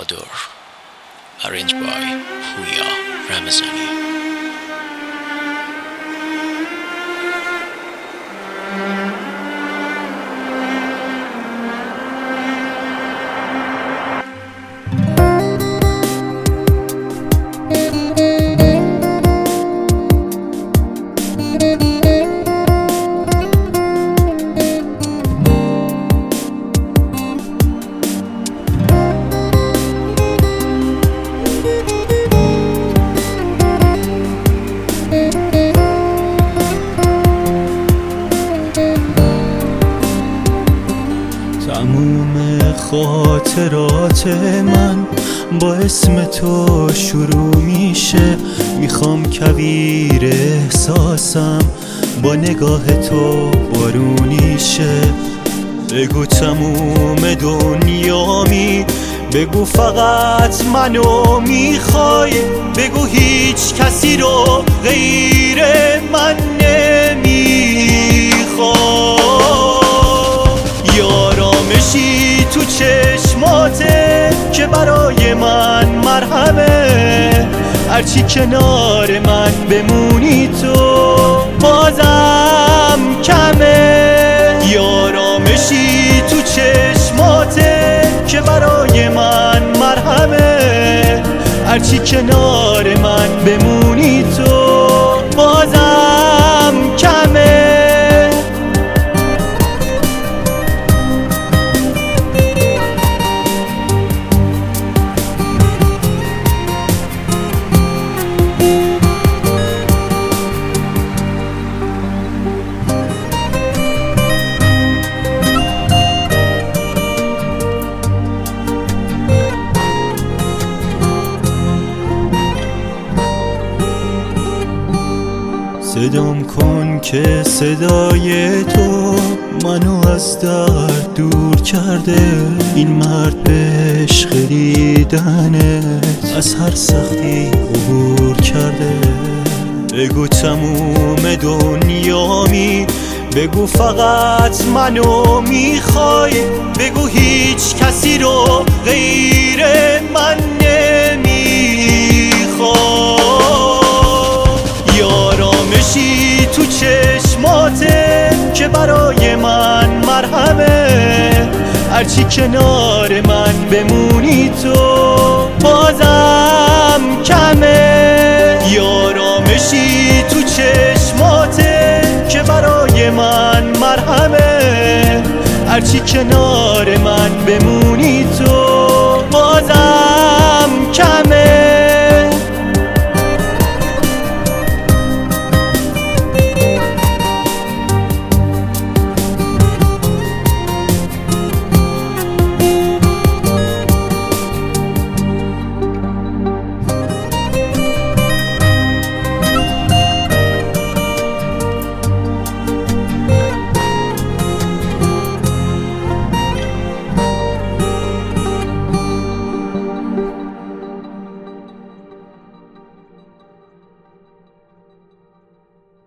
چادر. Arranged by Pooya Ramazani. تموم خاطرات من با اسم تو شروع میشه. میخوام کویر احساسم با نگاه تو بارونی شه. بگو تموم دنیامی، بگو فقط منو میخوای، بگو هیچ کسی رو غیر من نمیخوای. یارامشی تو چشماته که برای من مرهمه، هرچی کنار من بمونی تو بازم کمه. یارامشی تو چشماته که برای من مرهمه، هرچی کنار من بمونی تو بازم کمه. صدام کن که صدای تو منو از درد دور کرده. این مرد به عشق دیدنت از هر سختی عبور کرده. بگو تموم دنیامی، بگو فقط منو میخوای، بگو هیچ کسی رو غیر من نمیخوای. یارامشی تو چشماته که برای من مرهمه، هرچی کنار من بمونی تو بازم کمه. یارامشی تو چشماته که برای من مرهمه، هرچی کنار من بمونی